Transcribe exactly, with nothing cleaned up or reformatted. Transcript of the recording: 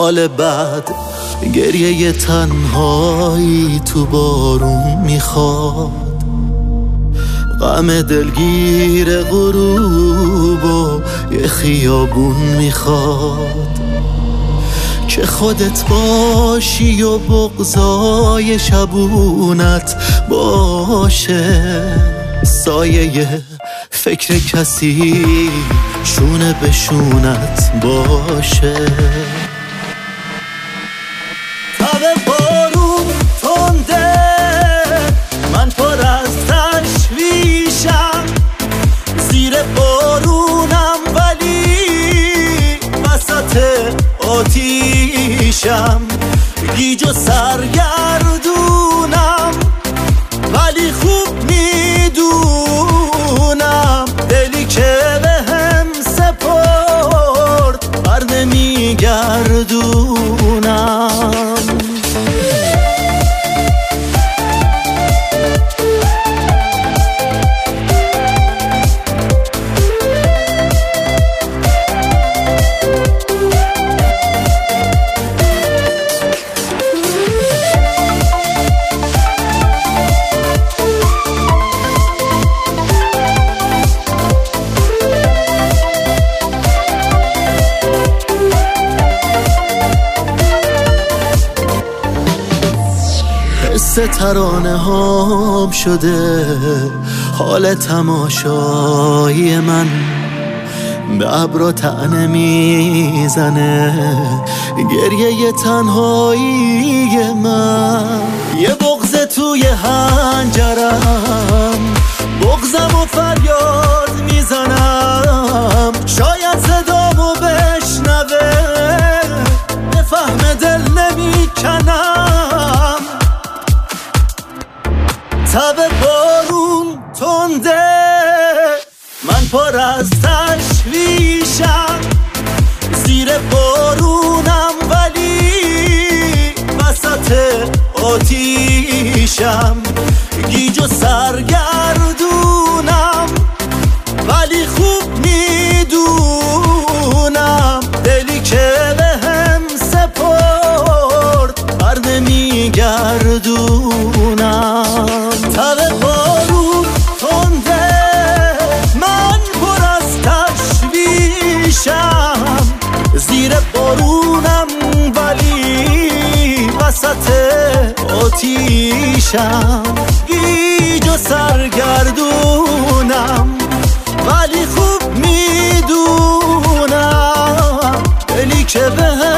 حال بد، گریه تنهایی تو بارون میخواد، غم دلگیر غروب و یه خیابون میخواد که خودت باشی و بغضای شبونت باشه، سایه فکر کسی شونه به شونت باشه. تب بارون تنده، من پر از تشویشم، زیر بارونم ولی وسط آتیشم، گیج و سرگردونم ولی خوب میدونم دلی که به هم سپرد بر نمیگردونم. حس ترانه هام شده حال تماشایی من، به ابرا طعنه میزنه گریه تنهایی من، یه بغض توی هنجرم، بغضم و فریاد میزنم، شاید صدامو بشنوه به فهم دل نمیکنم. تب بارون تنده، من پر از تشویشم، زیر بارونم ولی وسط آتیشم، گیج و سرگردونم ولی خوب میدونم دلی که به هم سپرد بر نمیگردونم. تب بارون تنده، من پر از تشویشم، زیر بارونم ولی وسط آتیشم، گیج و سرگردونم ولی خوب میدونم دلی که به